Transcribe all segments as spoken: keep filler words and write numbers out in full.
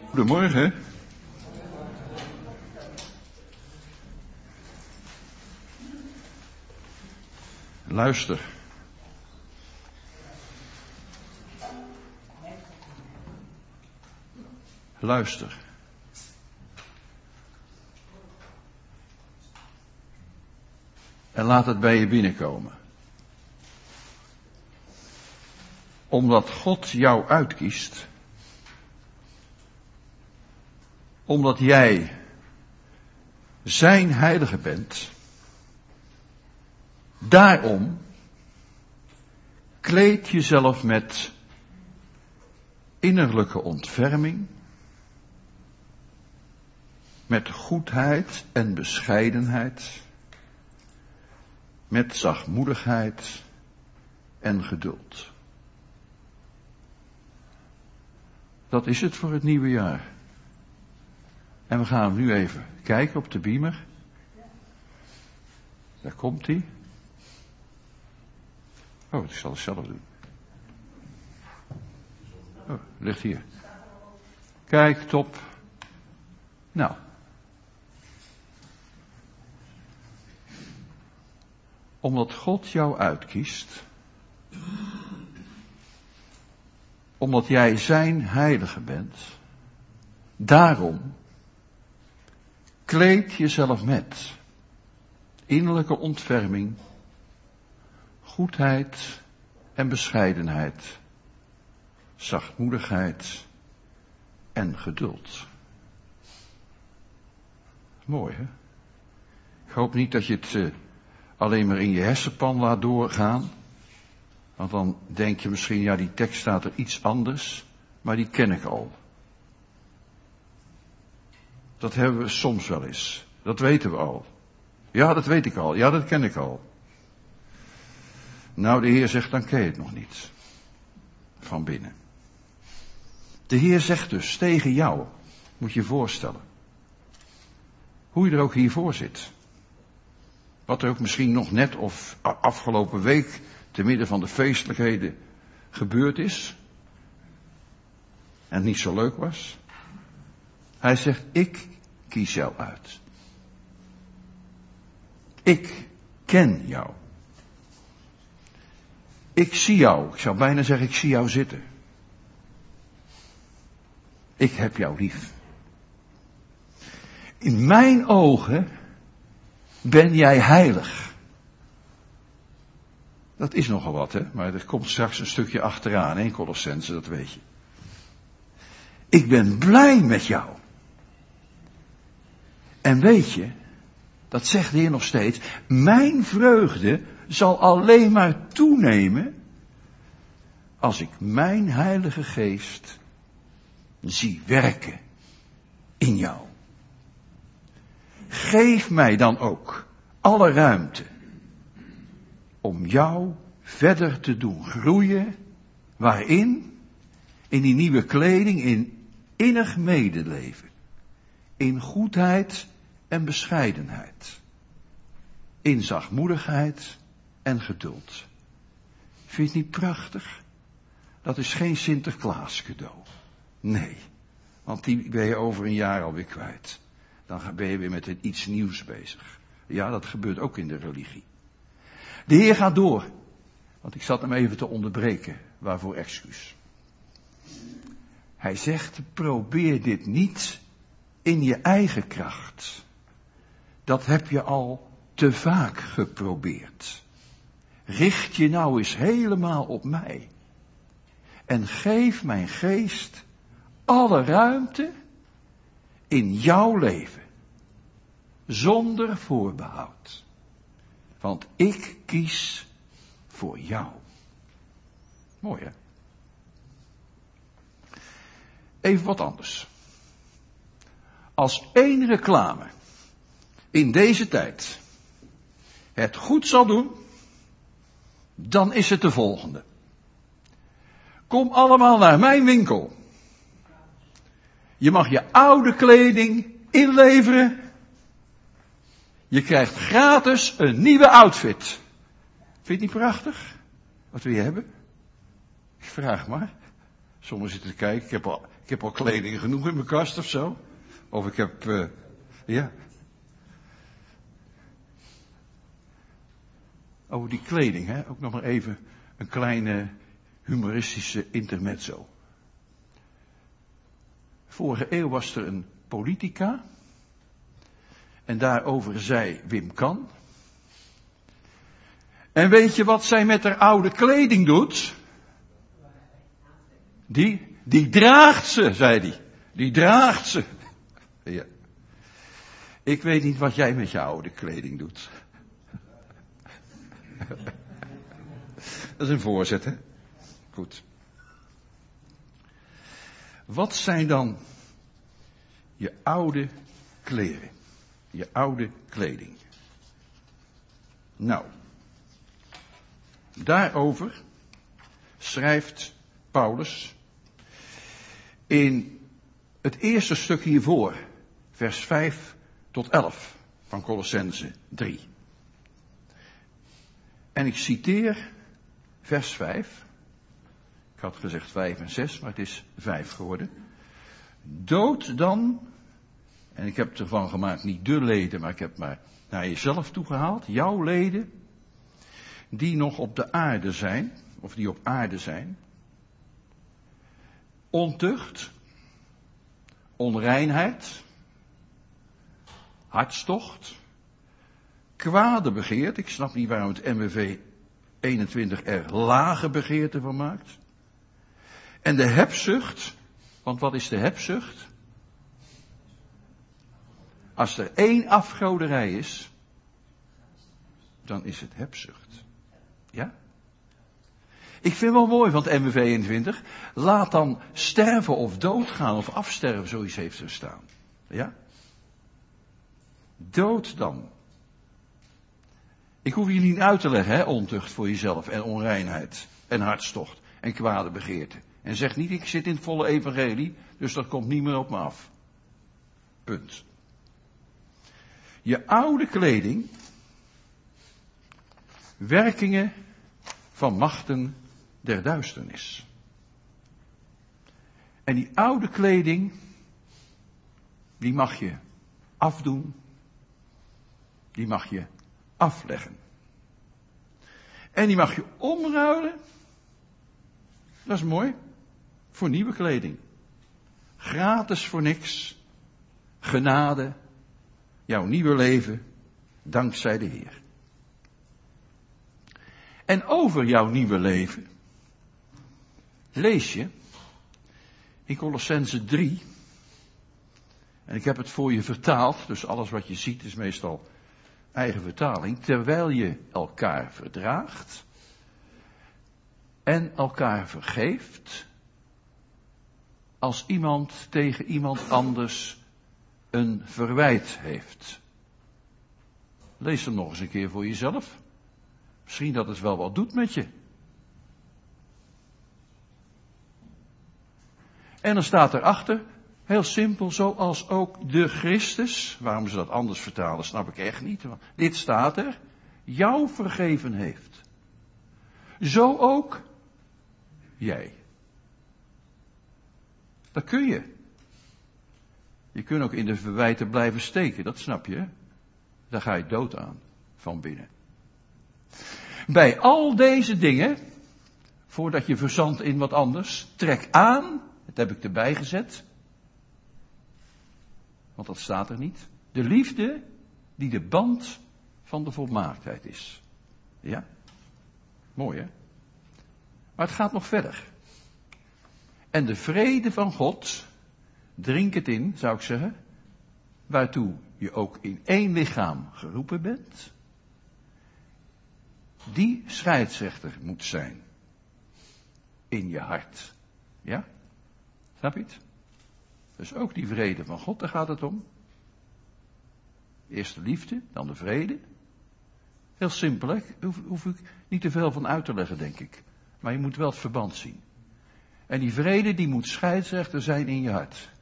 Goedemorgen. Luister. Luister. En laat het bij je binnenkomen. Omdat God jou uitkiest. Omdat jij zijn heilige bent. Daarom kleed jezelf met innerlijke ontferming, met goedheid en bescheidenheid, met zachtmoedigheid en geduld. Dat is het voor het nieuwe jaar. En we gaan nu even kijken op de beamer. Daar komt hij. Oh, ik zal het zelf doen. Oh, ligt hier. Kijk, top. Nou. Omdat God jou uitkiest. Omdat jij zijn heilige bent. Daarom kleed jezelf met innerlijke ontferming, goedheid en bescheidenheid, zachtmoedigheid en geduld. Mooi, hè? Ik hoop niet dat je het uh, alleen maar in je hersenpan laat doorgaan. Want dan denk je misschien, ja, die tekst staat er iets anders, maar die ken ik al. Dat hebben we soms wel eens. Dat weten we al. Ja, dat weet ik al. Ja, dat ken ik al. Nou, de Heer zegt, dan ken je het nog niet. Van binnen. De Heer zegt dus tegen jou, moet je je voorstellen. Hoe je er ook hiervoor zit. Wat er ook misschien nog net of afgelopen week, te midden van de feestelijkheden, gebeurd is. En het niet zo leuk was. Hij zegt, ik kies jou uit. Ik ken jou. Ik zie jou. Ik zou bijna zeggen, ik zie jou zitten. Ik heb jou lief. In mijn ogen ben jij heilig. Dat is nogal wat, hè? Maar er komt straks een stukje achteraan, hè, Colossenzen, dat weet je. Ik ben blij met jou. En weet je, dat zegt de Heer nog steeds, mijn vreugde zal alleen maar toenemen als ik mijn Heilige Geest zie werken in jou. Geef mij dan ook alle ruimte om jou verder te doen groeien. Waarin? In die nieuwe kleding, in innig medeleven. In goedheid en bescheidenheid. In zachtmoedigheid en geduld. Vind je het niet prachtig? Dat is geen Sinterklaas cadeau. Nee, want die ben je over een jaar alweer kwijt. Dan ben je weer met iets nieuws bezig. Ja, dat gebeurt ook in de religie. De Heer gaat door. Want ik zat hem even te onderbreken. Waarvoor excuus. Hij zegt, probeer dit niet in je eigen kracht. Dat heb je al te vaak geprobeerd. Richt je nou eens helemaal op mij. En geef mijn geest alle ruimte in jouw leven. Zonder voorbehoud. Want ik kies voor jou. Mooi, hè? Even wat anders. Als één reclame in deze tijd het goed zal doen, dan is het de volgende. Kom allemaal naar mijn winkel. Je mag je oude kleding inleveren. Je krijgt gratis een nieuwe outfit. Vind je het niet prachtig? Wat wil je hebben? Ik vraag maar. Sommigen zitten te kijken. Ik heb al, ik heb al kleding genoeg in mijn kast of zo. Of ik heb, uh, ja. Over die kleding, hè, ook nog maar even een kleine humoristische intermezzo. Vorige eeuw was er een politica. En daarover zei Wim Kan. En weet je wat zij met haar oude kleding doet? Die, die draagt ze, zei hij. Die draagt ze. Ja. Ik weet niet wat jij met je oude kleding doet. Dat is een voorzet, hè? Goed. Wat zijn dan je oude kleren? Je oude kleding. Nou, daarover schrijft Paulus in het eerste stuk hiervoor, vers vijf tot elf van Kolossenzen drie. En ik citeer vers vijf. Ik had gezegd vijf en zes, maar het is vijf geworden. Dood dan, en ik heb ervan gemaakt niet de leden, maar ik heb maar naar jezelf toegehaald, jouw leden, die nog op de aarde zijn, of die op aarde zijn. Ontucht, onreinheid, hartstocht, kwade begeerte. Ik snap niet waarom het M W V eenentwintig er lage begeerte van maakt. En de hebzucht, want wat is de hebzucht? Als er één afgoderij is, dan is het hebzucht. Ja? Ik vind wel mooi van het M W V eenentwintig. Laat dan sterven of doodgaan of afsterven, zoiets heeft er staan. Ja? Dood dan. Ik hoef je niet uit te leggen, hè, ontucht voor jezelf en onreinheid en hartstocht en kwade begeerte. En zeg niet, ik zit in het volle evangelie, dus dat komt niet meer op me af. Punt. Je oude kleding, werkingen van machten der duisternis. En die oude kleding, die mag je afdoen, die mag je afleggen. En die mag je omruilen, dat is mooi, voor nieuwe kleding. Gratis voor niks, genade, jouw nieuwe leven, dankzij de Heer. En over jouw nieuwe leven lees je in Kolossenzen drie, en ik heb het voor je vertaald, dus alles wat je ziet is meestal eigen vertaling, terwijl je elkaar verdraagt en elkaar vergeeft als iemand tegen iemand anders een verwijt heeft. Lees hem nog eens een keer voor jezelf. Misschien dat het wel wat doet met je. En dan staat erachter, heel simpel, zoals ook de Christus, waarom ze dat anders vertalen, snap ik echt niet. Want dit staat er, jou vergeven heeft. Zo ook jij. Dat kun je. Je kunt ook in de verwijten blijven steken, dat snap je. Daar ga je dood aan, van binnen. Bij al deze dingen, voordat je verzandt in wat anders, trek aan, dat heb ik erbij gezet, want dat staat er niet, de liefde die de band van de volmaaktheid is. Ja? Mooi, hè? Maar het gaat nog verder. En de vrede van God, drink het in, zou ik zeggen, waartoe je ook in één lichaam geroepen bent, die scheidsrechter moet zijn in je hart. Ja? Snap je het? Dus ook die vrede van God, daar gaat het om. Eerst de liefde, dan de vrede. Heel simpel, hè? Hoef, hoef ik niet te veel van uit te leggen, denk ik. Maar je moet wel het verband zien. En die vrede, die moet scheidsrechter zijn in je hart.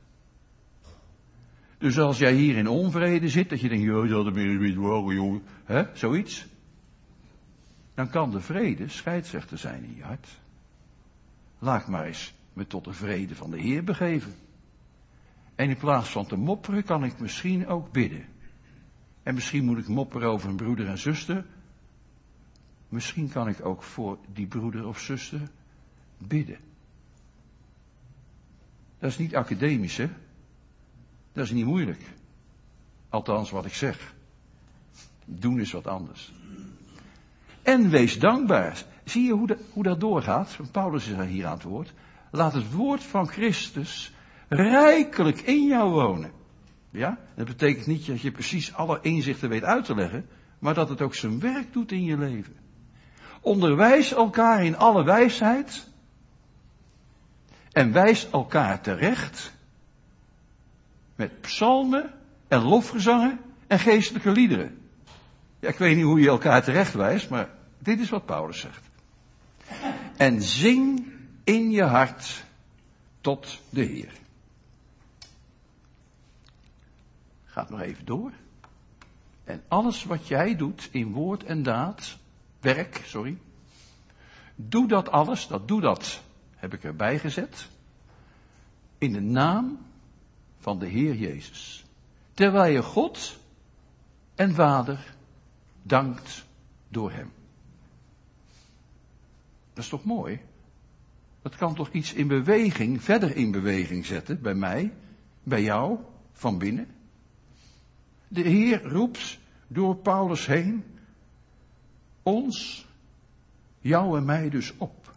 Dus als jij hier in onvrede zit, dat je denkt, joh, dat is niet waar, jongen, hè, zoiets. Dan kan de vrede scheidsrechter zijn in je hart. Laat maar eens me tot de vrede van de Heer begeven. En in plaats van te mopperen kan ik misschien ook bidden. En misschien moet ik mopperen over een broeder en zuster. Misschien kan ik ook voor die broeder of zuster bidden. Dat is niet academisch, hè? Dat is niet moeilijk. Althans, wat ik zeg. Doen is wat anders. En wees dankbaar. Zie je hoe, de, hoe dat doorgaat? Paulus is hier aan het woord. Laat het woord van Christus rijkelijk in jou wonen. Ja? Dat betekent niet dat je precies alle inzichten weet uit te leggen, maar dat het ook zijn werk doet in je leven. Onderwijs elkaar in alle wijsheid en wijs elkaar terecht met psalmen en lofgezangen en geestelijke liederen. Ja, ik weet niet hoe je elkaar terecht wijst, maar dit is wat Paulus zegt. En zing in je hart tot de Heer. Gaat nog even door. En alles wat jij doet in woord en daad, werk, sorry. Doe dat alles, dat doe dat, heb ik erbij gezet. In de naam van de Heer Jezus. Terwijl je God en Vader dankt door hem. Dat is toch mooi? Dat kan toch iets in beweging, verder in beweging zetten, bij mij, bij jou, van binnen. De Heer roept door Paulus heen ons, jou en mij dus op.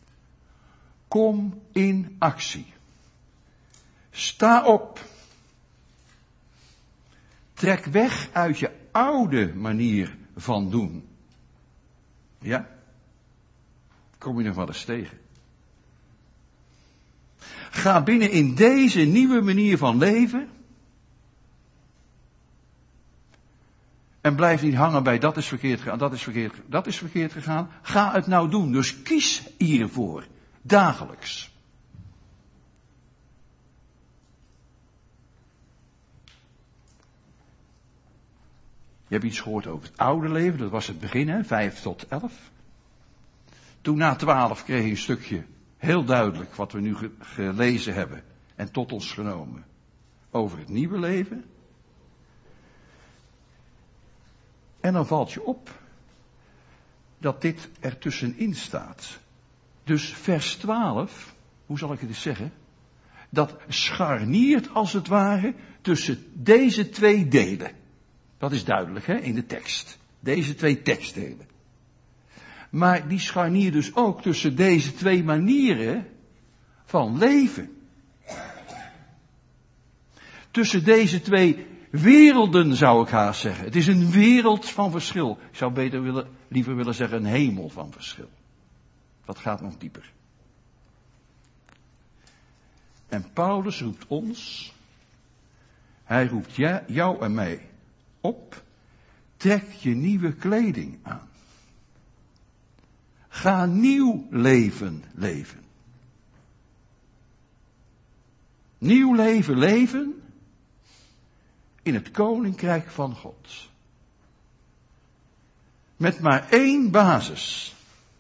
Kom in actie. Sta op. Trek weg uit je oude manier van doen. Ja? Kom je nog wel eens tegen. Ga binnen in deze nieuwe manier van leven. En blijf niet hangen bij dat is verkeerd gegaan, dat is verkeerd, dat is verkeerd gegaan. Ga het nou doen. Dus kies hiervoor. Dagelijks. Je hebt iets gehoord over het oude leven. Dat was het begin, hè? Vijf tot elf. Toen na twaalf kreeg je een stukje heel duidelijk wat we nu ge- gelezen hebben. En tot ons genomen. Over het nieuwe leven. En dan valt je op dat dit er tussenin staat. Dus vers twaalf, hoe zal ik het eens zeggen? Dat scharniert als het ware tussen deze twee delen. Dat is duidelijk, hè, in de tekst. Deze twee tekstdelen. Maar die scharniert dus ook tussen deze twee manieren van leven. Tussen deze twee werelden zou ik haast zeggen. Het is een wereld van verschil. Ik zou beter willen, liever willen zeggen een hemel van verschil. Dat gaat nog dieper. En Paulus roept ons, hij roept jou en mij op, trek je nieuwe kleding aan. Ga nieuw leven leven. Nieuw leven leven in het koninkrijk van God. Met maar één basis.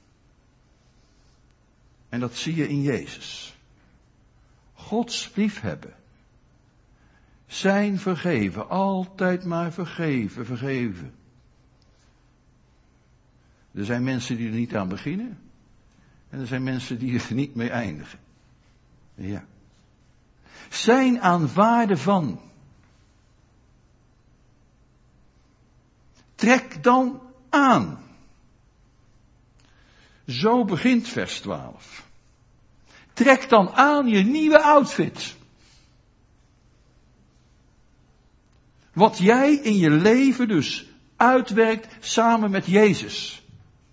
En dat zie je in Jezus. Gods liefhebben. Zijn vergeven. Altijd maar vergeven, vergeven. Er zijn mensen die er niet aan beginnen. En er zijn mensen die er niet mee eindigen. Ja. Zijn aanvaarden van. Trek dan aan. Zo begint vers twaalf. Trek dan aan je nieuwe outfit. Wat jij in je leven dus uitwerkt samen met Jezus.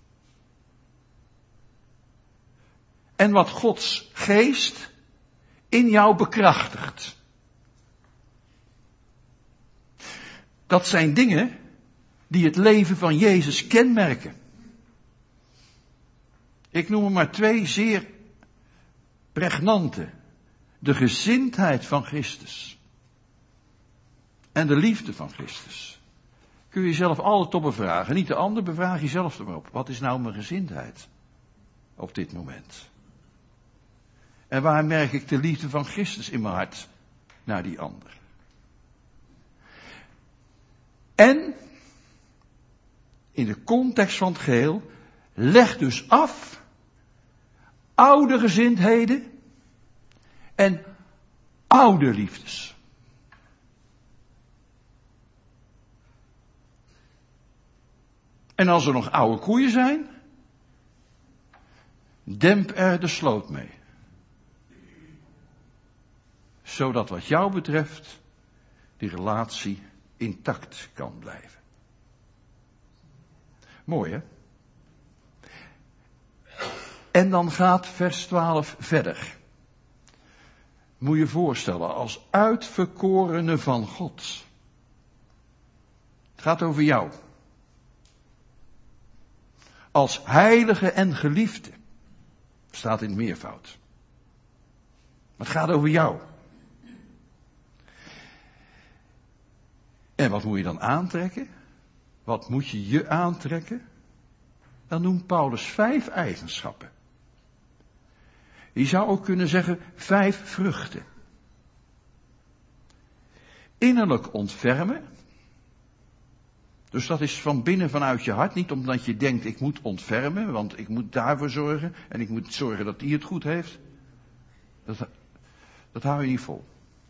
En wat Gods geest in jou bekrachtigt. Dat zijn dingen die het leven van Jezus kenmerken. Ik noem er maar twee zeer pregnante. De gezindheid van Christus. En de liefde van Christus. Kun je jezelf altijd op bevragen. Niet de ander, bevraag jezelf er maar op. Wat is nou mijn gezindheid? Op dit moment. En waar merk ik de liefde van Christus in mijn hart naar die ander? En, in de context van het geheel, leg dus af oude gezindheden en oude liefdes. En als er nog oude koeien zijn, demp er de sloot mee. Zodat wat jou betreft die relatie intact kan blijven. Mooi, hè? En dan gaat vers twaalf verder. Moet je je voorstellen, als uitverkorene van God. Het gaat over jou. Als heilige en geliefde. Staat in het meervoud. Maar het gaat over jou. En wat moet je dan aantrekken? Wat moet je je aantrekken? Dan noemt Paulus vijf eigenschappen. Je zou ook kunnen zeggen vijf vruchten. Innerlijk ontfermen. Dus dat is van binnen vanuit je hart. Niet omdat je denkt ik moet ontfermen. Want ik moet daarvoor zorgen. En ik moet zorgen dat die het goed heeft. Dat, dat hou je niet vol.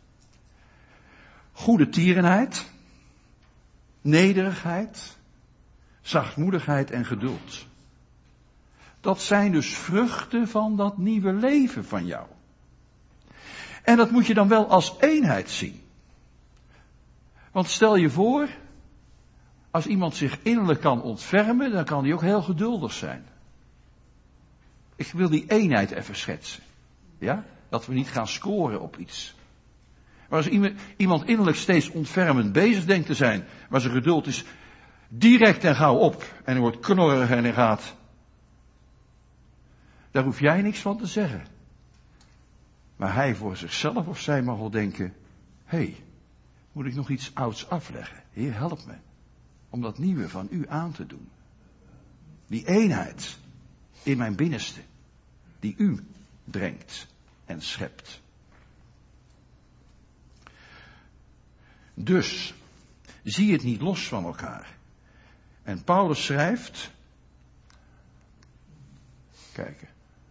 Goede tierenheid. Nederigheid. Zachtmoedigheid en geduld. Dat zijn dus vruchten van dat nieuwe leven van jou. En dat moet je dan wel als eenheid zien. Want stel je voor, als iemand zich innerlijk kan ontfermen, dan kan hij ook heel geduldig zijn. Ik wil die eenheid even schetsen. Ja? Dat we niet gaan scoren op iets. Maar als iemand innerlijk steeds ontfermend bezig denkt te zijn, maar zijn geduld is direct en gauw op, en hij wordt knorrig en hij gaat. Daar hoef jij niks van te zeggen. Maar hij voor zichzelf of zij mag wel denken, hé, hey, moet ik nog iets ouds afleggen? Heer, help me om dat nieuwe van u aan te doen. Die eenheid in mijn binnenste, die u brengt en schept. Dus, zie het niet los van elkaar. En Paulus schrijft, kijken.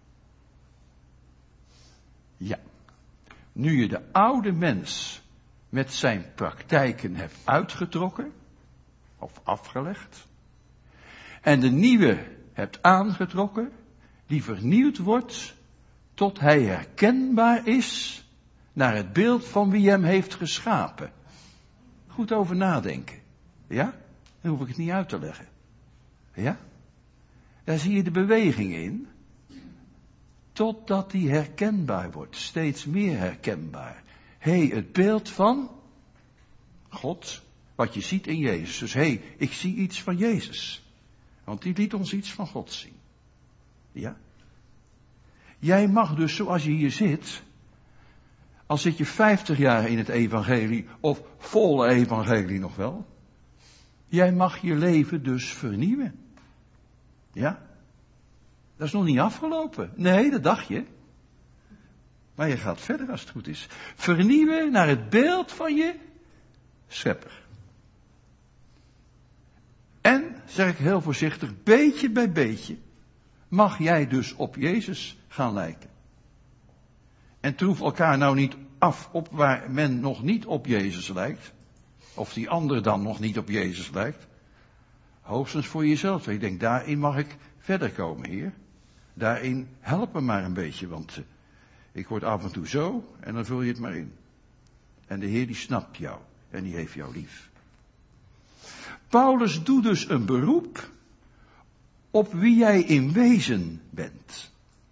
Ja, nu je de oude mens met zijn praktijken hebt uitgetrokken, of afgelegd, en de nieuwe hebt aangetrokken, die vernieuwd wordt, tot hij herkenbaar is naar het beeld van wie hem heeft geschapen. Goed over nadenken. Ja? Dan hoef ik het niet uit te leggen. Ja? Daar zie je de beweging in. Totdat die herkenbaar wordt. Steeds meer herkenbaar. Hé, hey, het beeld van God. Wat je ziet in Jezus. Dus hé, hey, ik zie iets van Jezus. Want die liet ons iets van God zien. Ja? Jij mag dus zoals je hier zit. Al zit je vijftig jaar in het evangelie. Of volle evangelie nog wel. Jij mag je leven dus vernieuwen. Ja? Dat is nog niet afgelopen. Nee, dat dacht je. Maar je gaat verder als het goed is. Vernieuwen naar het beeld van je schepper. En, zeg ik heel voorzichtig, beetje bij beetje mag jij dus op Jezus gaan lijken. En troef elkaar nou niet af op waar men nog niet op Jezus lijkt. Of die ander dan nog niet op Jezus lijkt. Hoogstens voor jezelf. Ik denk, daarin mag ik verder komen, Heer. Daarin help me maar een beetje, want uh, ik word af en toe zo en dan vul je het maar in. En de Heer die snapt jou en die heeft jou lief. Paulus doet dus een beroep op wie jij in wezen bent.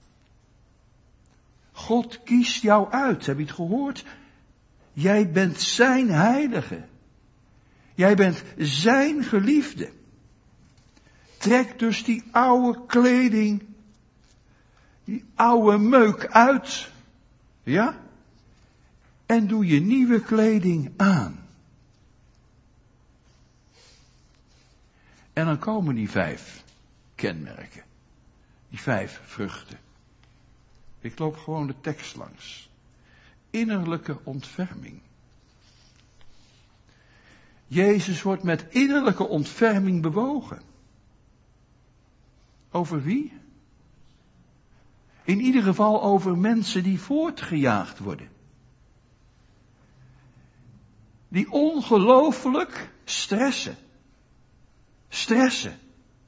God kiest jou uit, heb je het gehoord? Jij bent zijn heilige. Jij bent zijn geliefde. Trek dus die oude kleding, die oude meuk uit, ja? En doe je nieuwe kleding aan. En dan komen die vijf kenmerken. Die vijf vruchten. Ik loop gewoon de tekst langs. Innerlijke ontferming. Jezus wordt met innerlijke ontferming bewogen. Over wie? In ieder geval over mensen die voortgejaagd worden. Die ongelooflijk stressen. Stressen.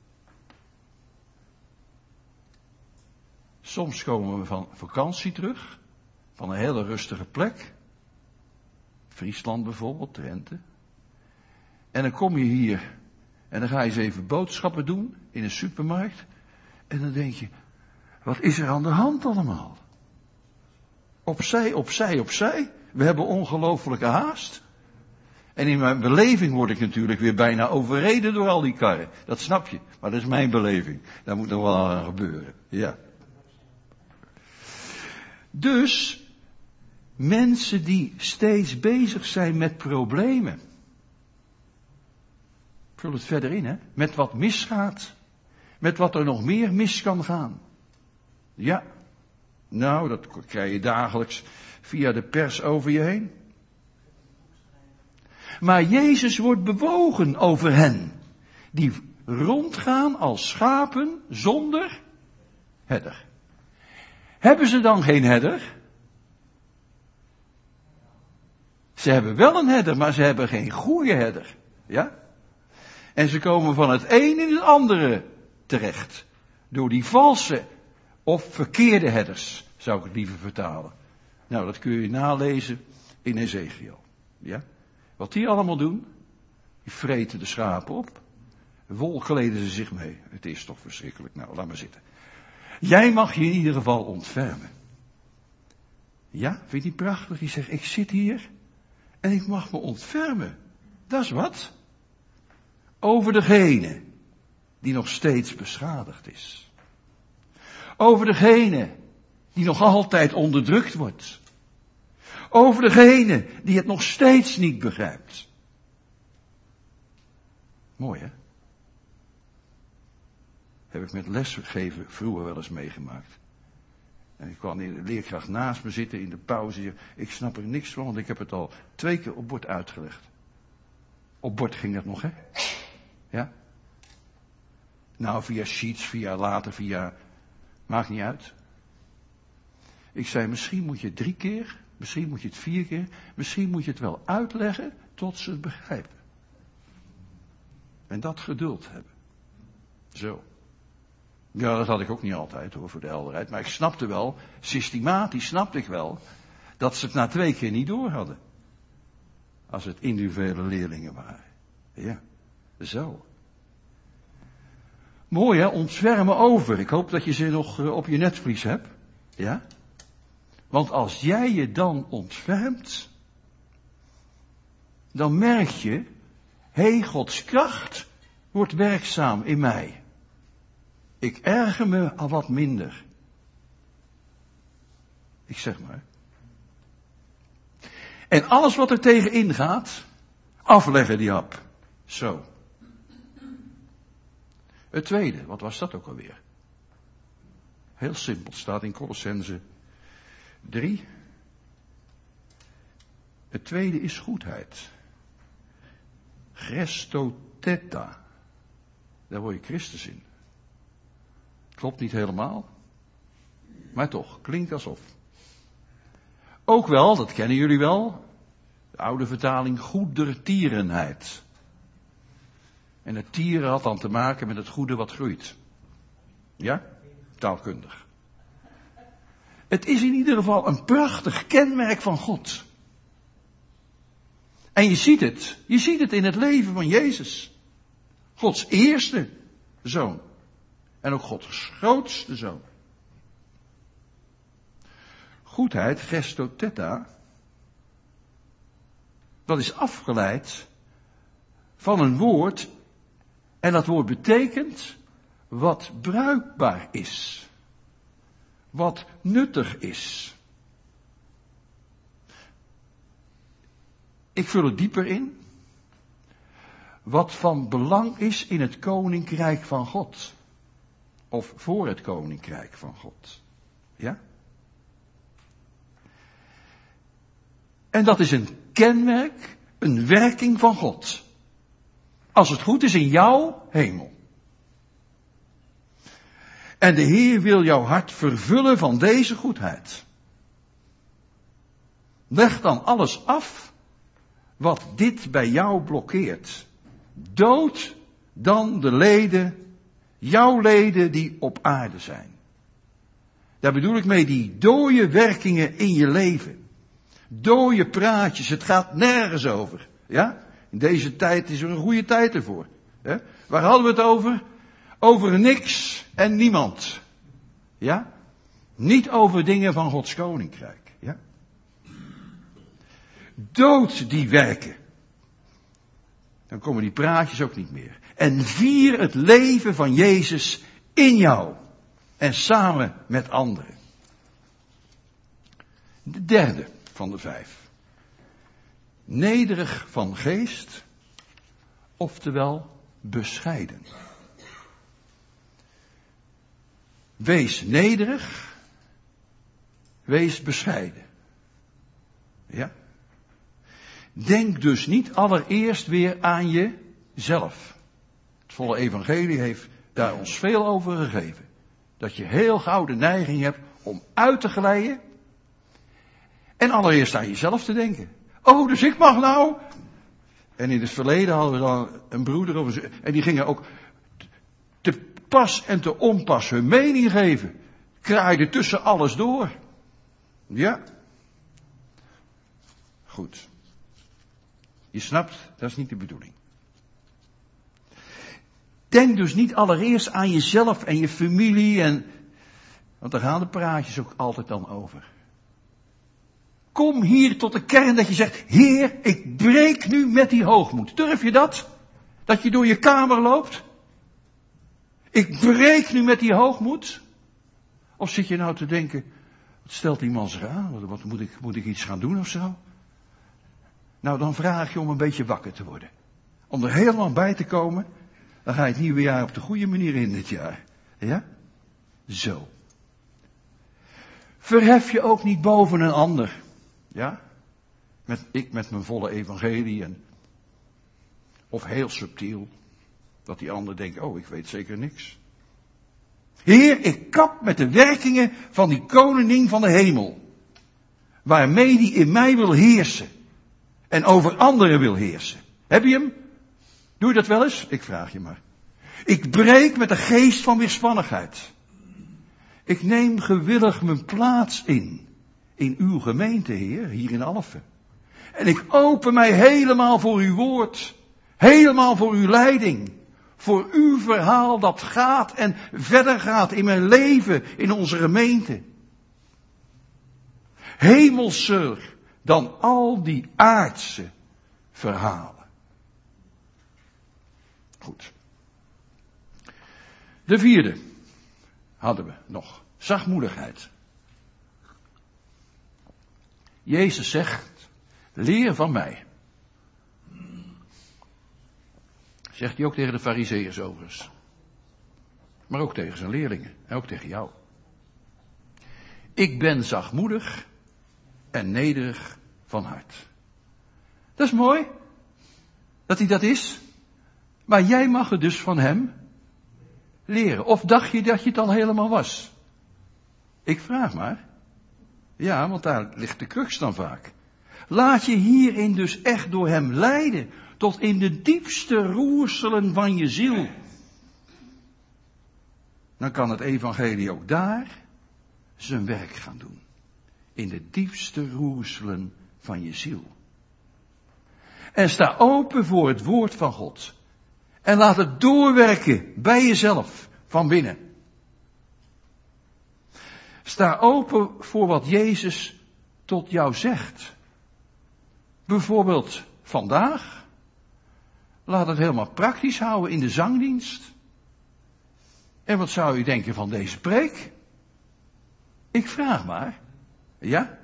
Soms komen we van vakantie terug, van een hele rustige plek. Friesland bijvoorbeeld, Drenthe. En dan kom je hier en dan ga je eens even boodschappen doen in een supermarkt. En dan denk je, wat is er aan de hand allemaal? Opzij, opzij, opzij. We hebben ongelooflijke haast. En in mijn beleving word ik natuurlijk weer bijna overreden door al die karren. Dat snap je, maar dat is mijn beleving. Daar moet nog wel aan gebeuren, ja. Dus, mensen die steeds bezig zijn met problemen. Ik vul het verder in, hè. Met wat misgaat. Met wat er nog meer mis kan gaan. Ja. Nou, dat krijg je dagelijks via de pers over je heen. Maar Jezus wordt bewogen over hen. Die rondgaan als schapen zonder herder. Hebben ze dan geen herder? Ze hebben wel een herder, maar ze hebben geen goede herder. Ja? En ze komen van het een in het andere terecht. Door die valse of verkeerde herders, zou ik het liever vertalen. Nou, dat kun je nalezen in Ezechiel. Ja? Wat die allemaal doen, die vreten de schapen op. Wol kleden ze zich mee. Het is toch verschrikkelijk. Nou, laat maar zitten. Jij mag je in ieder geval ontfermen. Ja, vind je die prachtig? Die zegt, ik zit hier en ik mag me ontfermen. Dat is wat. Over degene die nog steeds beschadigd is. Over degene die nog altijd onderdrukt wordt. Over degene die het nog steeds niet begrijpt. Mooi, hè? Heb ik met lesgeven vroeger wel eens meegemaakt. En ik kwam de leerkracht naast me zitten in de pauze. Ik snap er niks van, want ik heb het al twee keer op bord uitgelegd. Op bord ging dat nog, hè? Ja? Nou, via sheets, via later, via... Maakt niet uit. Ik zei, misschien moet je het drie keer, misschien moet je het vier keer, misschien moet je het wel uitleggen tot ze het begrijpen. En dat geduld hebben. Zo. Ja, dat had ik ook niet altijd hoor, voor de helderheid. Maar ik snapte wel, systematisch snapte ik wel, dat ze het na twee keer niet door hadden. Als het individuele leerlingen waren. Ja, zo. Mooi hè, ontzwermen over. Ik hoop dat je ze nog op je netvlies hebt. Ja? Want als jij je dan ontfermt, dan merk je, hé, Gods kracht wordt werkzaam in mij. Ik erger me al wat minder. Ik zeg maar. En alles wat er tegenin gaat, afleggen die hap. Zo. Het tweede, wat was dat ook alweer? Heel simpel, staat in Colossenzen drie. Het tweede is goedheid. Christoteta. Daar word je Christus in. Klopt niet helemaal. Maar toch, klinkt alsof. Ook wel, dat kennen jullie wel. De oude vertaling goedertierenheid. En het tieren had dan te maken met het goede wat groeit. Ja? Taalkundig. Het is in ieder geval een prachtig kenmerk van God. En je ziet het. Je ziet het in het leven van Jezus. Gods eerste zoon. En ook Gods grootste zoon. Goedheid, gestoteta, dat is afgeleid van een woord. En dat woord betekent wat bruikbaar is. Wat nuttig is. Ik vul het dieper in. Wat van belang is in het koninkrijk van God. Of voor het koninkrijk van God. Ja? En dat is een kenmerk, een werking van God. Als het goed is in jouw hemel. En de Heer wil jouw hart vervullen van deze goedheid. Leg dan alles af wat dit bij jou blokkeert. Dood dan de leden, jouw leden die op aarde zijn. Daar bedoel ik mee die dode werkingen in je leven. Dode praatjes, het gaat nergens over. Ja? In deze tijd is er een goede tijd ervoor. Hè? Waar hadden we het over? Over niks en niemand. Ja? Niet over dingen van Gods koninkrijk. Ja? Dood die werken. Dan komen die praatjes ook niet meer. En vier het leven van Jezus in jou. En samen met anderen. De derde van de vijf. Nederig van geest, oftewel bescheiden. Wees nederig, wees bescheiden. Ja? Denk dus niet allereerst weer aan jezelf. Het volle evangelie heeft daar ons veel over gegeven. Dat je heel gauw de neiging hebt om uit te glijden. En allereerst aan jezelf te denken. Oh, dus ik mag nou. En in het verleden hadden we dan een broeder of een zus, en die gingen ook te pas en te onpas hun mening geven. Kraaide tussen alles door. Ja. Goed. Je snapt, dat is niet de bedoeling. Denk dus niet allereerst aan jezelf en je familie en, want daar gaan de praatjes ook altijd dan over. Kom hier tot de kern dat je zegt, Heer, ik breek nu met die hoogmoed. Durf je dat? Dat je door je kamer loopt? Ik breek nu met die hoogmoed? Of zit je nou te denken, wat stelt die man zich aan? Wat moet ik, moet ik iets gaan doen of zo? Nou, dan vraag je om een beetje wakker te worden. Om er helemaal bij te komen, dan ga je het nieuwe jaar op de goede manier in dit jaar. Ja? Zo. Verhef je ook niet boven een ander. Ja? Met, ik met mijn volle evangelie en, of heel subtiel. Dat die ander denkt, oh, ik weet zeker niks. Heer, ik kap met de werkingen van die koning van de hemel. Waarmee die in mij wil heersen. En over anderen wil heersen. Heb je hem? Doe je dat wel eens? Ik vraag je maar. Ik breek met de geest van weerspannigheid. Ik neem gewillig mijn plaats in. In uw gemeente, Heer, hier in Alphen. En ik open mij helemaal voor uw woord. Helemaal voor uw leiding. Voor uw verhaal dat gaat en verder gaat in mijn leven, in onze gemeente. Hemelser dan al die aardse verhalen. Goed. De vierde hadden we nog. Zachtmoedigheid. Jezus zegt, leer van mij. Zegt hij ook tegen de Farizeeërs overigens. Maar ook tegen zijn leerlingen. En ook tegen jou. Ik ben zachtmoedig en nederig van hart. Dat is mooi. Dat hij dat is. Maar jij mag het dus van hem leren. Of dacht je dat je het al helemaal was? Ik vraag maar. Ja, want daar ligt de crux dan vaak. Laat je hierin dus echt door hem leiden. Tot in de diepste roerselen van je ziel. Dan kan het evangelie ook daar zijn werk gaan doen. In de diepste roerselen van je ziel. En sta open voor het woord van God. En laat het doorwerken bij jezelf van binnen. Sta open voor wat Jezus tot jou zegt. Bijvoorbeeld vandaag. Laat het helemaal praktisch houden in de zangdienst. En wat zou u denken van deze preek? Ik vraag maar. Ja?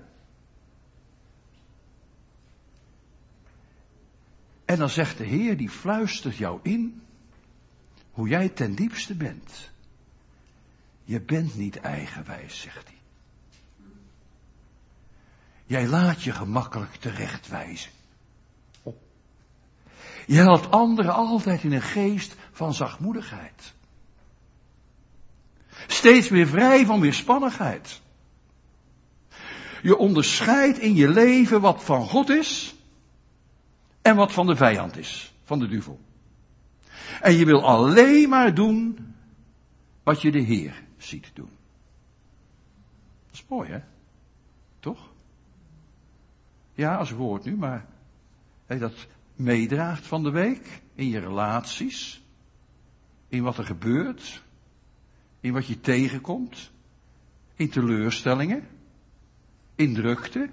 En dan zegt de Heer, die fluistert jou in hoe jij ten diepste bent. Je bent niet eigenwijs, zegt hij. Jij laat je gemakkelijk terechtwijzen. Oh. Je helpt anderen altijd in een geest van zachtmoedigheid. Steeds weer vrij van weerspannigheid. Je onderscheidt in je leven wat van God is en wat van de vijand is, van de duivel. En je wil alleen maar doen wat je de Heer ziet doen. Dat is mooi, hè? Toch? Ja, als woord nu, maar hij dat meedraagt van de week in je relaties, in wat er gebeurt, in wat je tegenkomt, in teleurstellingen, in drukte.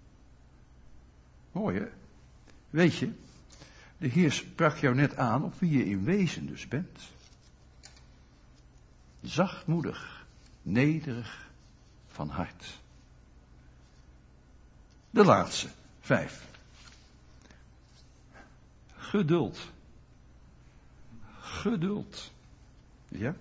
Mooi, hè? Weet je, de Heer sprak jou net aan op wie je in wezen dus bent. Zachtmoedig, nederig van hart. De laatste, vijf. Geduld. Geduld. Ja?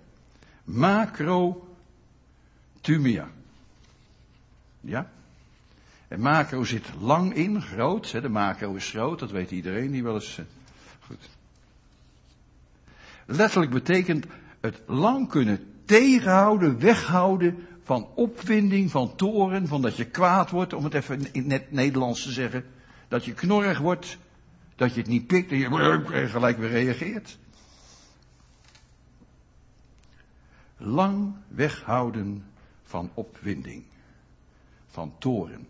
Macrothumia. Ja? En macro zit lang in, groot. Hè? De macro is groot, dat weet iedereen die wel eens... Uh, goed. Letterlijk betekent het lang kunnen tegenhouden, weghouden van opwinding, van toren, van dat je kwaad wordt, om het even in het Nederlands te zeggen. Dat je knorrig wordt, dat je het niet pikt en je gelijk weer reageert. Lang weghouden van opwinding, van toren.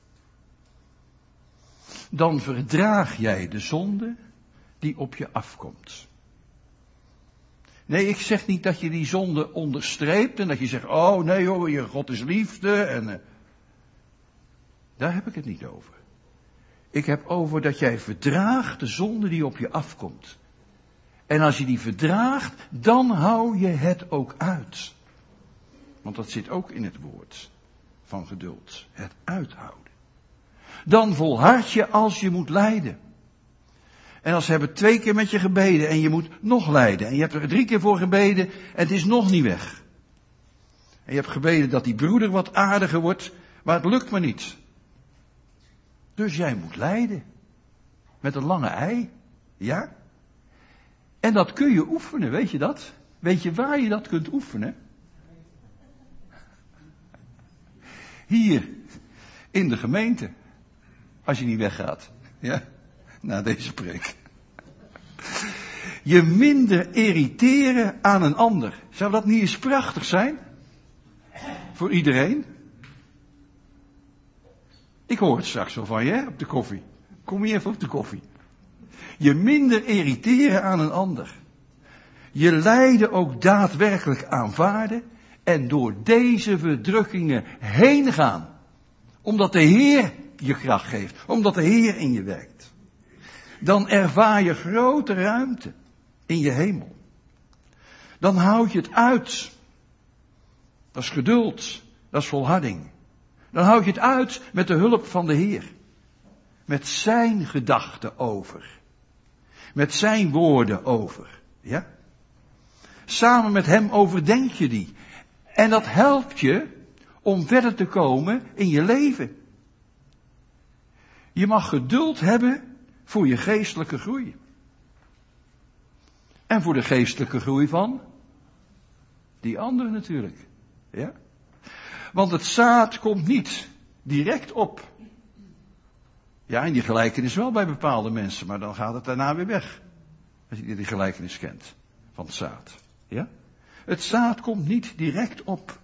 Dan verdraag jij de zonde die op je afkomt. Nee, ik zeg niet dat je die zonde onderstreept en dat je zegt, oh nee hoor, je God is liefde en... Uh, daar heb ik het niet over. Ik heb over dat jij verdraagt de zonde die op je afkomt. En als je die verdraagt, dan hou je het ook uit. Want dat zit ook in het woord van geduld. Het uithouden. Dan volhard je als je moet lijden. En als ze hebben twee keer met je gebeden en je moet nog lijden. En je hebt er drie keer voor gebeden en het is nog niet weg. En je hebt gebeden dat die broeder wat aardiger wordt, maar het lukt me niet. Dus jij moet lijden. Met een lange ei. Ja? En dat kun je oefenen, weet je dat? Weet je waar je dat kunt oefenen? Hier, in de gemeente. Als je niet weggaat. Ja? Na deze preek. Je minder irriteren aan een ander. Zou dat niet eens prachtig zijn? Voor iedereen? Ik hoor het straks wel van je, hè, op de koffie. Kom hier even op de koffie. Je minder irriteren aan een ander. Je lijden ook daadwerkelijk aanvaarden en door deze verdrukkingen heen gaan. Omdat de Heer je kracht geeft. Omdat de Heer in je werkt. Dan ervaar je grote ruimte in je hemel. Dan houd je het uit. Dat is geduld. Dat is volharding. Dan houd je het uit met de hulp van de Heer. Met zijn gedachten over. Met zijn woorden over. Ja? Samen met hem overdenk je die. En dat helpt je om verder te komen in je leven. Je mag geduld hebben voor je geestelijke groei. En voor de geestelijke groei van die anderen natuurlijk. Ja? Want het zaad komt niet direct op. Ja, en die gelijkenis wel bij bepaalde mensen, maar dan gaat het daarna weer weg. Als je die gelijkenis kent van het zaad. Ja? Het zaad komt niet direct op.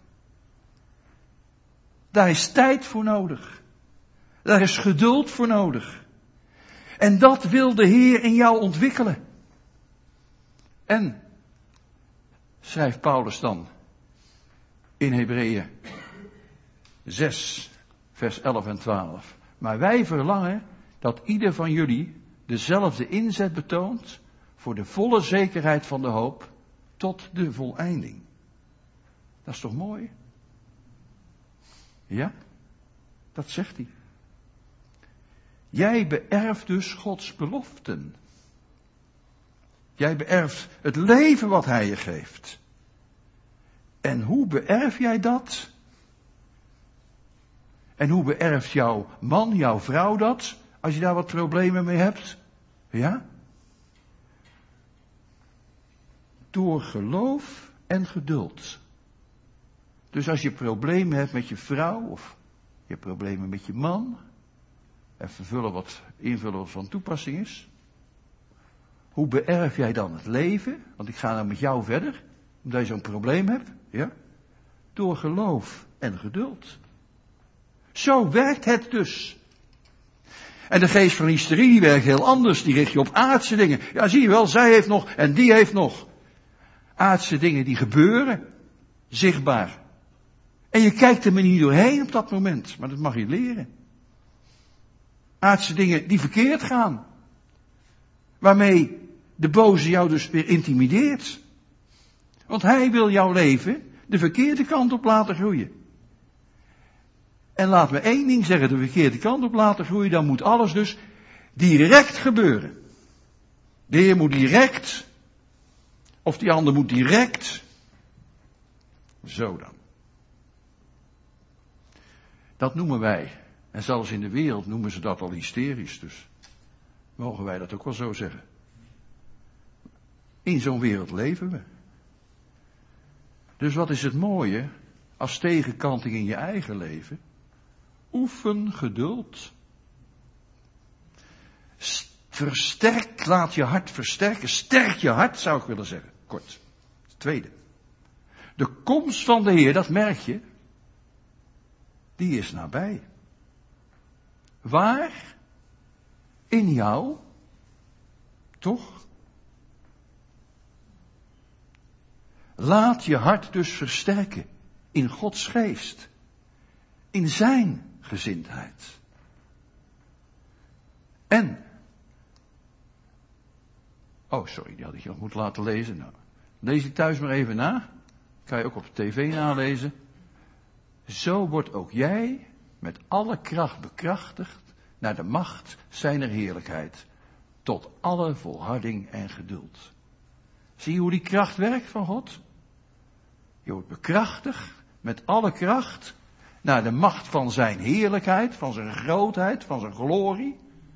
Daar is tijd voor nodig. Daar is geduld voor nodig. En dat wil de Heer in jou ontwikkelen. En, schrijft Paulus dan in Hebreeën zes, vers elf en twaalf. Maar wij verlangen dat ieder van jullie dezelfde inzet betoont voor de volle zekerheid van de hoop tot de voleinding. Dat is toch mooi? Ja, dat zegt hij. Jij beërft dus Gods beloften. Jij beërft het leven wat hij je geeft. En hoe beërf jij dat? En hoe beërft jouw man, jouw vrouw dat, als je daar wat problemen mee hebt? Ja? Door geloof en geduld. Dus als je problemen hebt met je vrouw, of je hebt problemen met je man, even vullen wat, invullen wat van toepassing is. Hoe beërf jij dan het leven? Want ik ga nou met jou verder, omdat je zo'n probleem hebt. Ja? Door geloof en geduld. Zo werkt het dus. En de geest van hysterie die werkt heel anders. Die richt je op aardse dingen. Ja, zie je wel, zij heeft nog en die heeft nog. Aardse dingen die gebeuren. Zichtbaar. En je kijkt er maar niet doorheen op dat moment. Maar dat mag je leren. Aardse dingen die verkeerd gaan. Waarmee de boze jou dus weer intimideert. Want hij wil jouw leven de verkeerde kant op laten groeien. En laat me één ding zeggen, de verkeerde kant op laten groeien, dan moet alles dus direct gebeuren. De Heer moet direct, of die ander moet direct. Zo dan. Dat noemen wij, en zelfs in de wereld noemen ze dat al hysterisch, dus mogen wij dat ook wel zo zeggen. In zo'n wereld leven we. Dus wat is het mooie als tegenkanting in je eigen leven? Oefen geduld. Versterk, laat je hart versterken. Sterk je hart, zou ik willen zeggen. Kort. Tweede. De komst van de Heer, dat merk je, die is nabij. Waar? In jou. Toch? Laat je hart dus versterken in Gods geest. In zijn gezindheid. En. Oh, sorry, die had ik nog moeten laten lezen. Nou, lees ik thuis maar even na. Kan je ook op de tv nalezen. Zo wordt ook jij met alle kracht bekrachtigd naar de macht zijner heerlijkheid. Tot alle volharding en geduld. Zie je hoe die kracht werkt van God? Je wordt bekrachtigd met alle kracht naar de macht van zijn heerlijkheid, van zijn grootheid, van zijn glorie.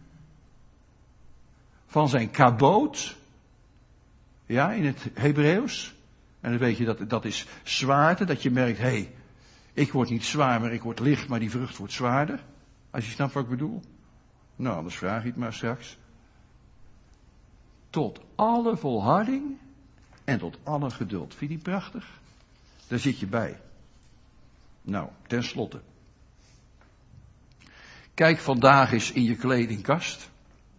Van zijn kaboot. Ja, in het Hebreeuws. En dan weet je dat dat is zwaarte, dat je merkt, hé, hey, ik word niet zwaar, maar ik word licht, maar die vrucht wordt zwaarder. Als je snapt wat ik bedoel. Nou, anders vraag je het maar straks. Tot alle volharding en tot alle geduld. Vind je die prachtig? Daar zit je bij. Nou, ten slotte. Kijk vandaag eens in je kledingkast.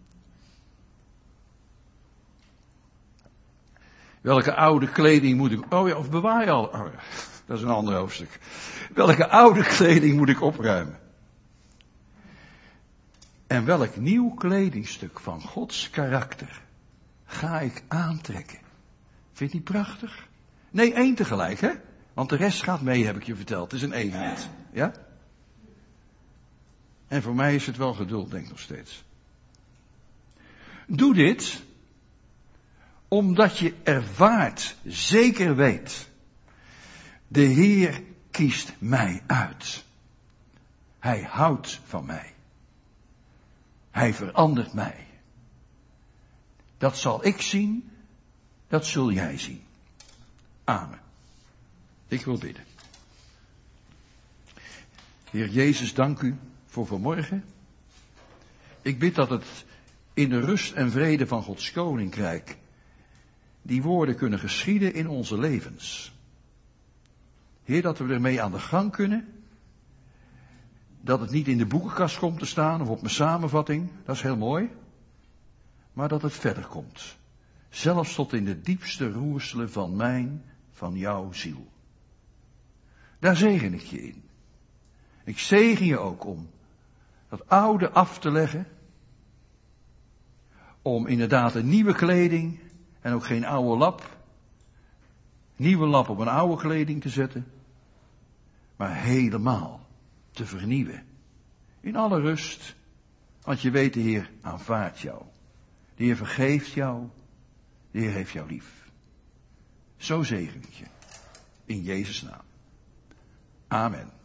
Welke oude kleding moet ik... Oh ja, of bewaar je al... Oh ja, dat is een ander hoofdstuk. Welke oude kleding moet ik opruimen? En welk nieuw kledingstuk van Gods karakter ga ik aantrekken? Vind je die prachtig? Nee, één tegelijk, hè? Want de rest gaat mee, heb ik je verteld. Het is een eenheid. Ja? En voor mij is het wel geduld, denk ik nog steeds. Doe dit, omdat je ervaart, zeker weet, de Heer kiest mij uit. Hij houdt van mij. Hij verandert mij. Dat zal ik zien, dat zul jij zien. Amen. Ik wil bidden. Heer Jezus, dank u voor vanmorgen. Ik bid dat het in de rust en vrede van Gods koninkrijk die woorden kunnen geschieden in onze levens. Heer, dat we ermee aan de gang kunnen. Dat het niet in de boekenkast komt te staan of op mijn samenvatting, dat is heel mooi. Maar dat het verder komt. Zelfs tot in de diepste roerselen van mijn, van jouw ziel. Daar zegen ik je in. Ik zegen je ook om dat oude af te leggen. Om inderdaad een nieuwe kleding en ook geen oude lap. Nieuwe lap op een oude kleding te zetten. Maar helemaal te vernieuwen. In alle rust. Want je weet, de Heer aanvaardt jou. De Heer vergeeft jou. De Heer heeft jou lief. Zo zegen ik je. In Jezus' naam. Amen.